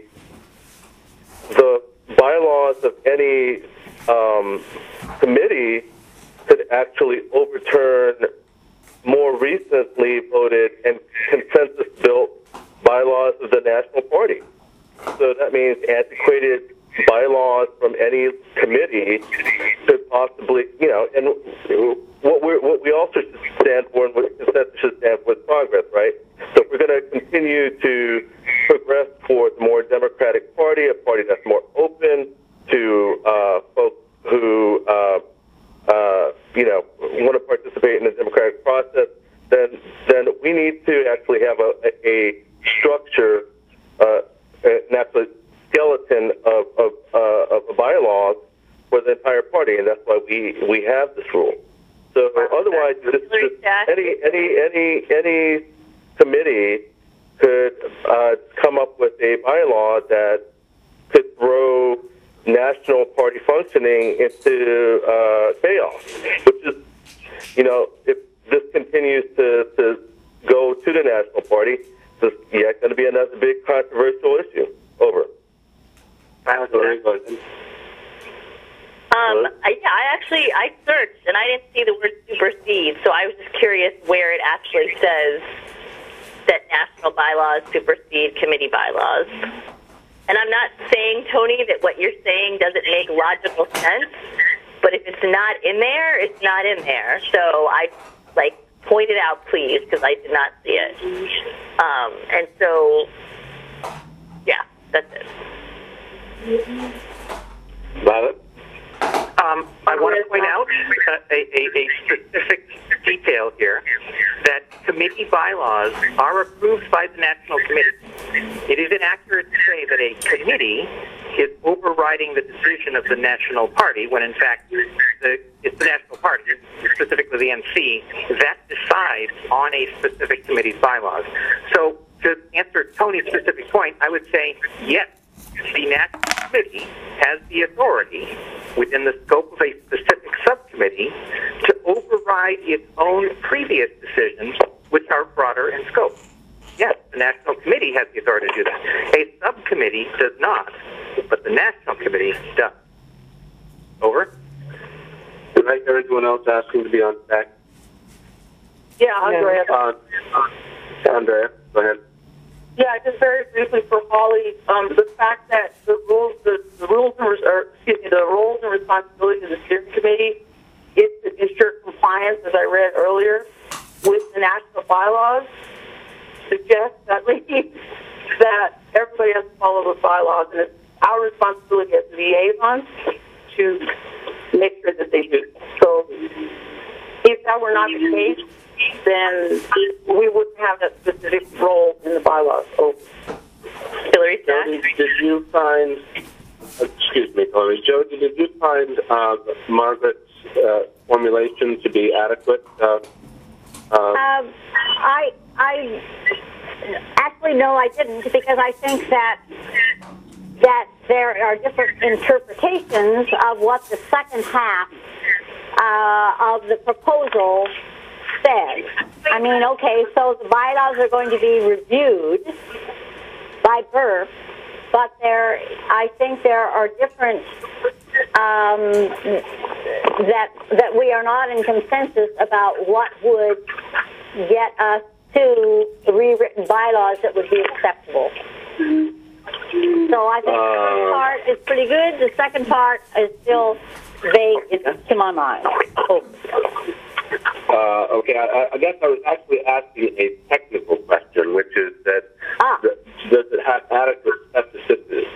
the bylaws of any um, committee could actually overturn more recently voted and consensus-built bylaws of the National Party. So that means antiquated bylaws from any committee could possibly, you know, and what, we're, what we also should stand for and what consensus should stand for is progress, right? So if we're going to continue to progress towards a more democratic party, a party that's more open to uh, folks who, uh, uh, you know, want to participate in the democratic process, then then we need to actually have a, a structure, uh, an actual skeleton of of, uh, of the bylaws for the entire party, and that's why we, we have this rule. So otherwise, this, this, any any any any committee could uh, come up with a bylaw that could throw national party functioning into uh, chaos, which is, you know, if this continues to, to go to the national party, this is yeah, going to be another big controversial issue. Over. Um, I, yeah, I actually, I searched, and I didn't see the word supersede, so I was just curious where it actually says that national bylaws supersede committee bylaws. And I'm not saying, Tony, that what you're saying doesn't make logical sense, but if it's not in there, it's not in there. So I, like, point it out, please, because I did not see it. Um, and so, yeah, that's it. Violet? Um, I want to point out a, a, a specific detail here, that committee bylaws are approved by the National Committee. It is inaccurate to say that a committee is overriding the decision of the National Party, when in fact the, it's the National Party, specifically the N C, that decides on a specific committee's bylaws. So to answer Tony's specific point, I would say yes, the National Committee has the authority within the scope of a specific subcommittee to override its own previous decisions, which are broader in scope. Yes, the National Committee has the authority to do that. A subcommittee does not, but the National Committee does. Over. Did I hear anyone else asking to be on deck? Yeah, Andrea. Uh, Andrea, go ahead. Yeah, just very briefly for Holly, um, the fact that the rules, the, the rules and res- or, excuse me, the roles and responsibilities of the steering committee is to ensure compliance, as I read earlier, with the national bylaws. Suggests at least that everybody has to follow the bylaws, and it's our responsibility as liaisons to make sure that they do. So, if that were not the case, then we wouldn't have that specific role in the bylaws. Oh. Hillary Stack? Jody, did you find, excuse me, Hillary, Jody, did you find uh, Margaret's uh, formulation to be adequate? Uh, uh, Um, I, I, actually, no, I didn't, because I think that that there are different interpretations of what the second half uh, of the proposal says. I mean, okay, so the bylaws are going to be reviewed by B R F, but there, I think there are different um, that that we are not in consensus about what would get us to rewritten bylaws that would be acceptable. So I think uh, the first part is pretty good. The second part is still vague to my mind. Oh. Uh, okay, I, I guess I was actually asking a technical question, which is that ah. the, does it have adequate specificity?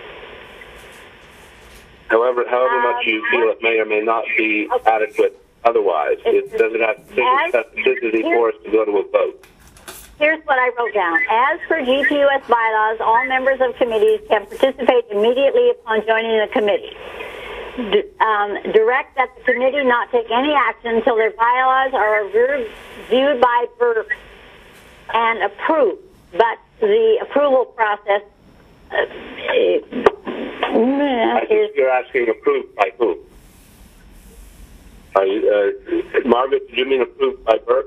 However, however um, much you feel it may or may not be okay. adequate otherwise, it, does it have sufficient specificity for us to go to a vote? Here's what I wrote down. As per G P U S bylaws, all members of committees can participate immediately upon joining the committee. D- um, direct that the committee not take any action until their bylaws are reviewed by B R F and approved. But the approval process uh, I think you're asking approved by who? Are you, uh, Margaret, did you mean approved by B R F?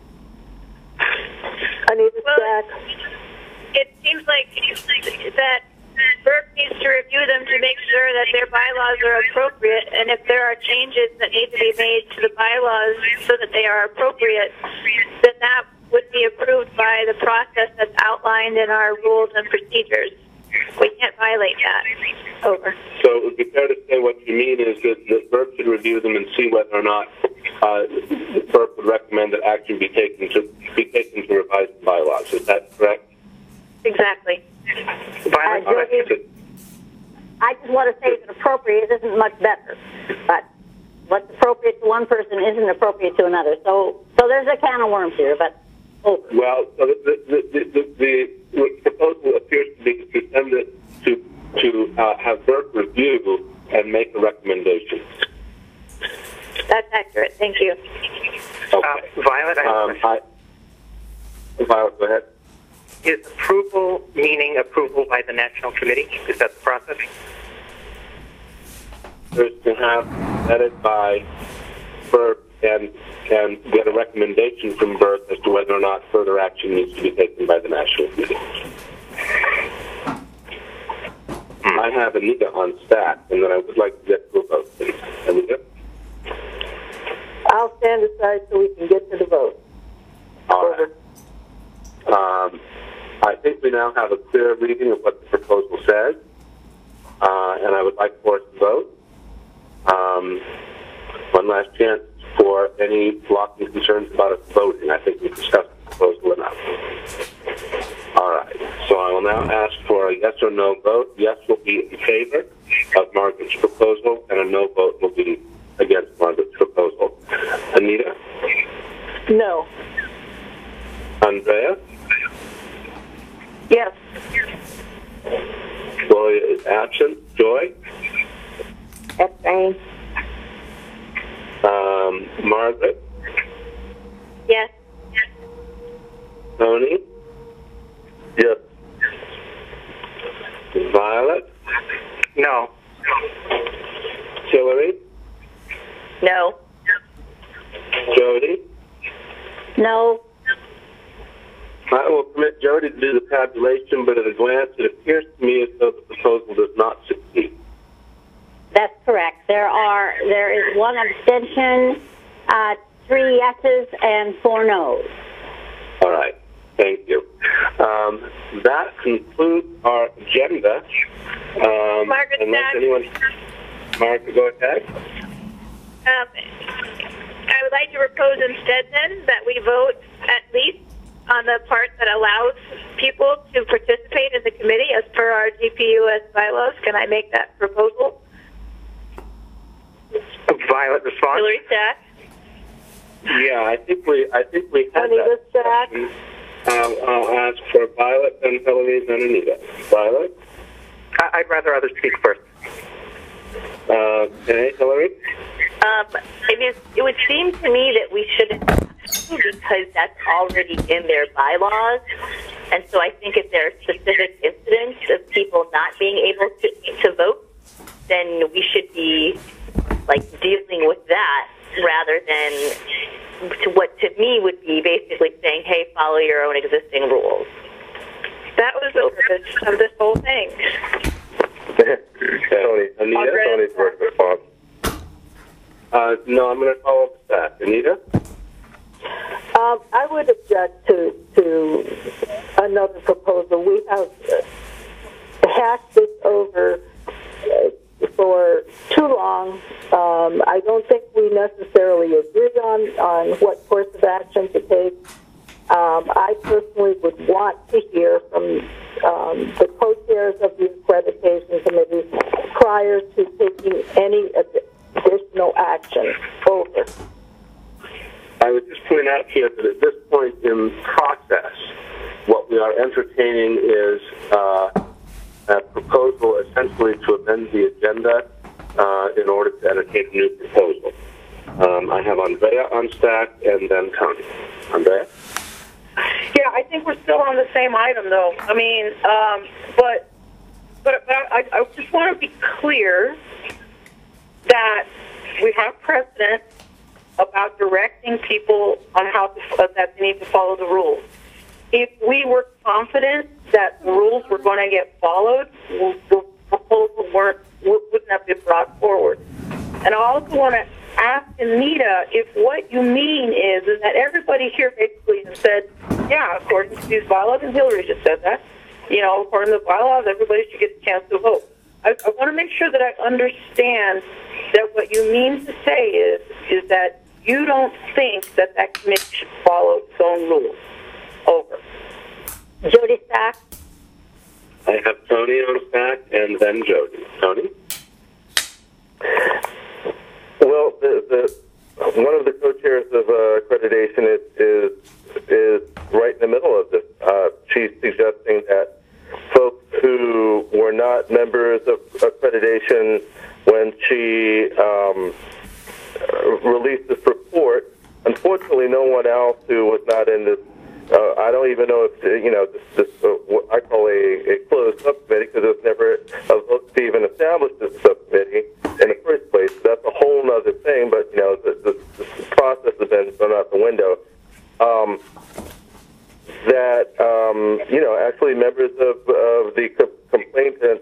I need a well, stack. It seems like that B R F needs to review them to make sure that their bylaws are appropriate, and if there are changes that need to be made to the bylaws so that they are appropriate, then that would be approved by the process that's outlined in our rules and procedures. We can't violate that. Over. So it would be fair to say what you mean is that, that B R F should review them and see whether or not uh, B R F would recommend that action be taken to be taken to revise the bylaws. Is that correct? Exactly. Uh, Georgie, I just want to say that appropriate isn't much better, but what's appropriate to one person isn't appropriate to another. So, so there's a can of worms here, but over. Well, so the the, the, the, the proposal appears to be to send it to to uh, have B R F review and make a recommendation. That's accurate. Thank you. Okay. Uh, Violet, I have um, a question. I, Violet, go ahead. Is approval meaning approval by the National Committee? Is that the process? First to have vetted by B R F and, and get a recommendation from B R F as to whether or not further action needs to be taken by the National Committee. Hmm. I have Anita on staff, and then I would like to get to a vote. Anita? I'll stand aside so we can get to the vote. All right. Um, I think we now have a clear reading of what the proposal says, uh, and I would like for us to vote. Um, one last chance for any blocking concerns about us voting. I think we've discussed the proposal enough. All right. So I will now ask for a yes or no vote. Yes will be in favor of Margaret's proposal, and a no vote will be against Margaret's proposal. Anita? No. Andrea? Yes. Gloria is absent. Joy? Abstain. Um, Margaret? Yes. Tony? Yes. Violet? No. Hillary? No. Jody? No. I will permit Jody to do the tabulation, but at a glance, it appears to me as though the proposal does not succeed. That's correct. There are there is one abstention, uh, three yeses, and four noes. All right. Thank you. Um, that concludes our agenda. Um, Margaret, unless Zach. anyone, Margaret, go ahead. Um, I would like to propose instead then that we vote at least on the part that allows people to participate in the committee as per our G P U S bylaws. Can I make that proposal? Violet, response? Hillary Stack? Yeah, I think we, I think we had Anita that. Stack? discussion. Um, I'll ask for Violet, then Hillary, then Anita. Violet? I- I'd rather others speak first. Uh, okay, Hillary? Um, it, is, it would seem to me that we shouldn't, because that's already in their bylaws, And so I think if there are specific incidents of people not being able to, to vote, then we should be like dealing with that rather than to what to me would be basically saying, hey, follow your own existing rules. That was the purpose of this whole thing. Tony, Anita, Tony's first response. Uh, no, I'm going to follow up with that. Anita? Um, I would object to to another proposal. We have uh, hashed this over uh, for too long. Um, I don't think we necessarily agree on, on what course of action to take. Um, I personally would want to hear from um, the co-chairs of the accreditation committee prior to taking any additional action. Over. I would just point out here that at this point in process, what we are entertaining is uh, a proposal essentially to amend the agenda uh, in order to entertain a new proposal. Um, I have Andrea on stack and then Tony. Andrea? Yeah, I think we're still on the same item, though. I mean, um, but but, but I, I just want to be clear that we have precedent about directing people on how to, uh, that they need to follow the rules. If we were confident that the rules were going to get followed, the proposal weren't, wouldn't have been brought forward. And I also want to ask Anita if what you mean is, is that everybody here basically has said, yeah, according to these bylaws, and Hillary just said that, you know, according to the bylaws, everybody should get a chance to vote. I, I want to make sure that I understand that what you mean to say is, is that you don't think that that committee should follow its own rules. Over. Jody Stack. I have Tony on stack and then Jody. Tony? Well, the, the, one of the co-chairs of uh, accreditation is, is is right in the middle of this. Uh, she's suggesting that folks who were not members of accreditation when she um, released this report, unfortunately, no one else who was not in this. Uh, I don't even know if you know this. this uh, what I call a, a closed subcommittee because it was never a vote to even establish this subcommittee in the first place. So that's a whole other thing. But you know, the, the, the process has been thrown out the window. Um, that um, you know, actually, members of, of the co- complainant,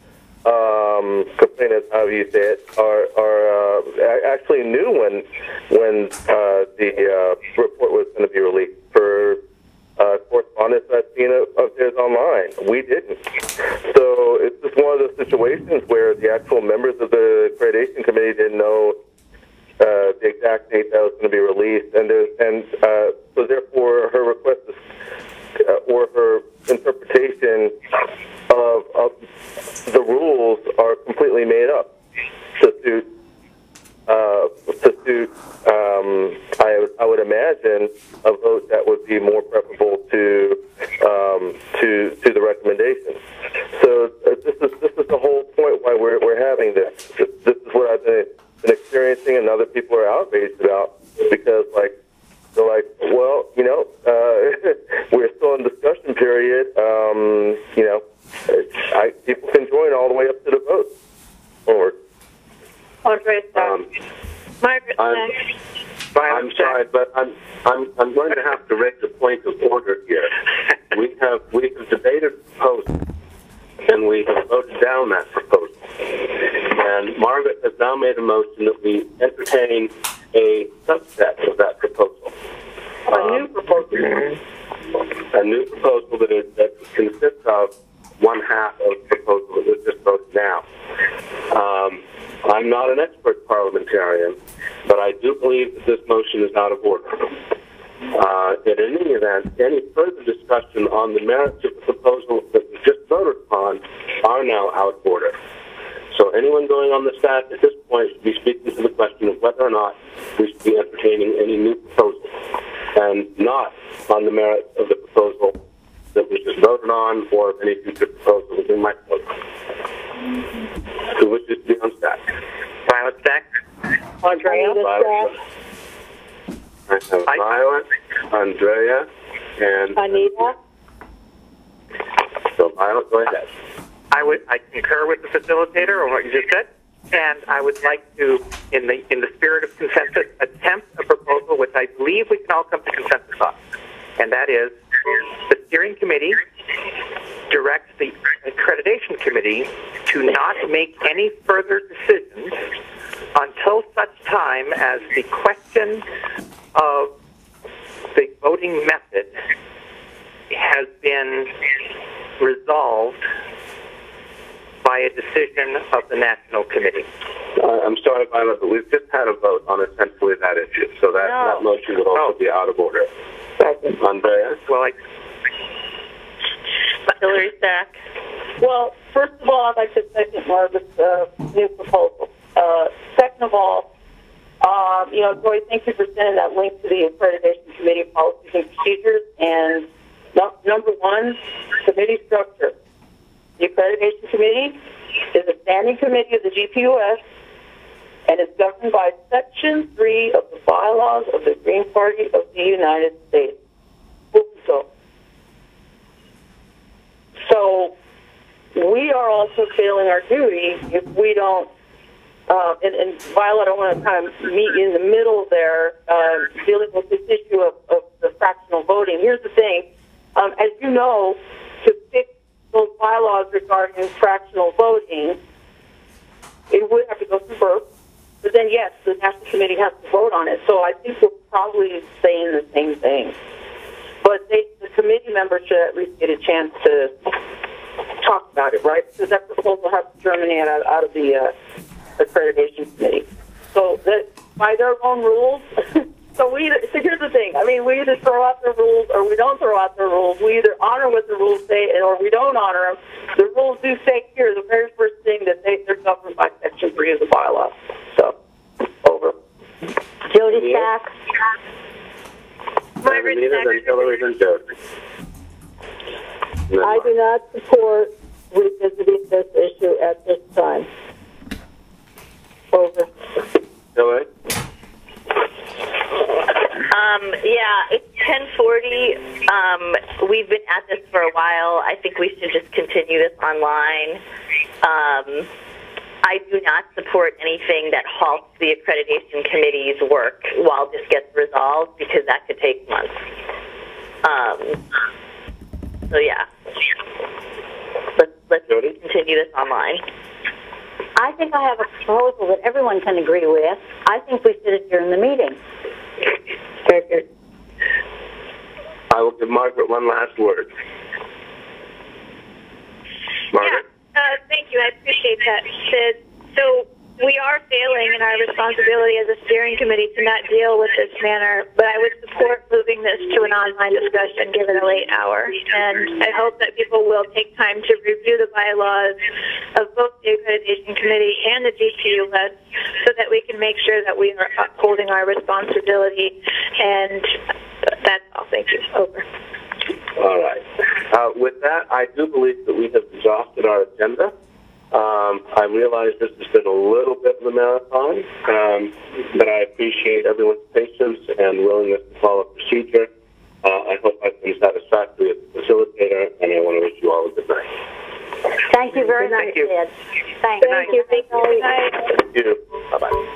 um, complainants, however you say it, are are uh, actually knew when when uh, the uh, report was going to be released. For uh, correspondence I've seen of, of theirs online, we didn't. So it's just one of those situations where the actual members of the accreditation committee didn't know uh, the exact date that was going to be released, and there's, and uh, so therefore her request is, uh, or her interpretation of, of the rules are completely made up to suit uh, to suit. Um, I, I would imagine a vote that would be more preferable to um, to to the recommendation. So uh, this is this is the whole point why we're we're having this. This, this is what I've been, been experiencing, and other people are outraged about because like they're like, well, you know, uh, we're still in discussion period. Um, you know, I, people can join all the way up to the vote. Forward. Andre, Um, Margaret, I'm, I'm sorry, but I'm, I'm, I'm going to have to raise a point of order here. We have, we have debated the proposal, and we have voted down that proposal. And Margaret has now made a motion that we entertain a subset of that proposal. A um, new proposal. A new proposal that, is, that consists of one half of the proposal that was just voted down. Um, I'm not an expert parliamentarian, but I do believe that this motion is out of order. Uh, in any event, any further discussion on the merits of the proposal that was just voted upon are now out of order. So anyone going on the staff at this point should be speaking to the question of whether or not we should be entertaining any new proposal, and not on the merits of the proposal that was just voted on or of any future proposal that we might vote on. Who wishes to be on staff? Violet Stack? Andrea? Violet. I have Violet, Andrea, and Anita? I'll go ahead. I would I concur with the facilitator on what you just said, and I would like to, in the in the spirit of consensus, attempt a proposal which I believe we can all come to consensus on, and that is the steering committee directs the accreditation committee to not make any further decisions until such time as the question of the voting method has been resolved by a decision of the National Committee. Uh, I'm sorry, Violet, but we've just had a vote on essentially that issue, so that, No. that motion would also Oh. be out of order. Second. Andrea? Well, I, Hillary Stack. Well, first of all, I'd like to second Margaret's uh, new proposal. Uh, second of all, um, you know, Joy, thank you for sending that link to the Accreditation Committee policies and procedures. And no, number one, committee structure. The Accreditation Committee is a standing committee of the G P U S and is governed by Section three of the bylaws of the Green Party of the United States. So, so we are also failing our duty if we don't, uh, and, and Violet, I want to kind of meet you in the middle there, uh, dealing with this issue of, of the fractional voting. Here's the thing. Um, as you know, to fix those bylaws regarding fractional voting, it would have to go through birth. But then, yes, the National Committee has to vote on it. So I think we're probably saying the same thing. But they, the committee members should at least get a chance to talk about it, right? Because that proposal has to germinate out, out of the uh, accreditation committee. So that by their own rules, so we. Either, so here's the thing. I mean, we either throw out the rules or we don't throw out the rules. We either honor what the rules say or we don't honor them. The rules do say here the very first thing that they, they're governed by Section three of the bylaws. So, over. Jody Stack. Margaret Anita, then Hillary, then Jody. I do not support revisiting this issue at this time. Over. Hillary? Um, yeah, it's ten forty. Um, we've been at this for a while. I think we should just continue this online. Um, I do not support anything that halts the accreditation committee's work while this gets resolved, because that could take months. Um, so yeah, let's let's Jody? continue this online. I think I have a proposal that everyone can agree with. I think we should adjourn the meeting. Okay. I will give Margaret one last word. Margaret? Yeah, uh, thank you. I appreciate that, Sid. So we are failing in our responsibility as a steering committee to not deal with this manner, but I would support moving this to an online discussion given a late hour. And I hope that people will take time to review the bylaws of both the Accreditation Committee and the G P U S so that we can make sure that we are upholding our responsibility. And that's all. Thank you. Over. All right. Uh, with that, I do believe that we have exhausted our agenda. Um, I realize this has been a little bit of a marathon, um, but I appreciate everyone's patience and willingness to follow procedure. Uh, I hope I've been satisfactory as a facilitator, and I want to wish you all a good night. Thank you very much, Thank you. Sid. Thank, Thank you. Thank you. Good night. Thank you. Bye-bye.